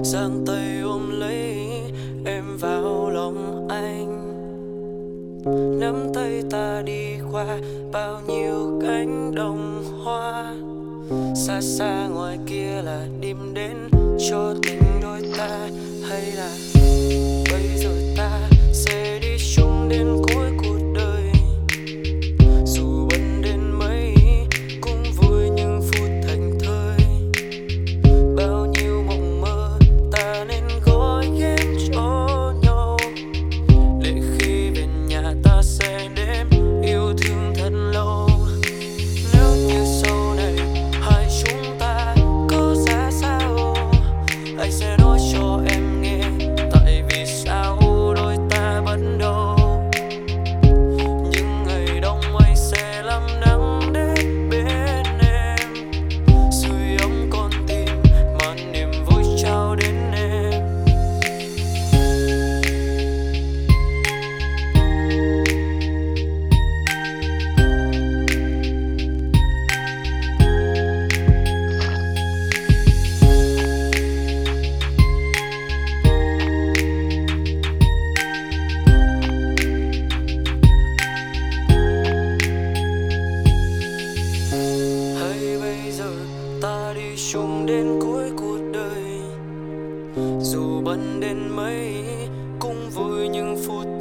giang tay ôm lấy em vào lòng anh, nắm tay ta đi qua bao nhiêu cánh đồng hoa. Xa xa ngoài kia là đêm đến cho tình đôi ta, hay là bây giờ ta sẽ đi chung đến cuối cuộc đời. Dù bận đến mấy cũng vui những phút thành thơi. Bao nhiêu mộng mơ ta nên gói ghém cho nhau, để khi về nhà ta sẽ đếm yêu thương thật lâu. Nếu như sau này hai chúng ta có ra sao, anh sẽ nói cho em nghe tại vì sao đôi ta bắt đầu. Những ngày đông anh sẽ làm nắng đến bên em, sưởi ấm con tim mang niềm vui trao đến em. Hay bây giờ ta đi chung đến cuối cuộc đời, dù bận đến mấy cũng vui những phút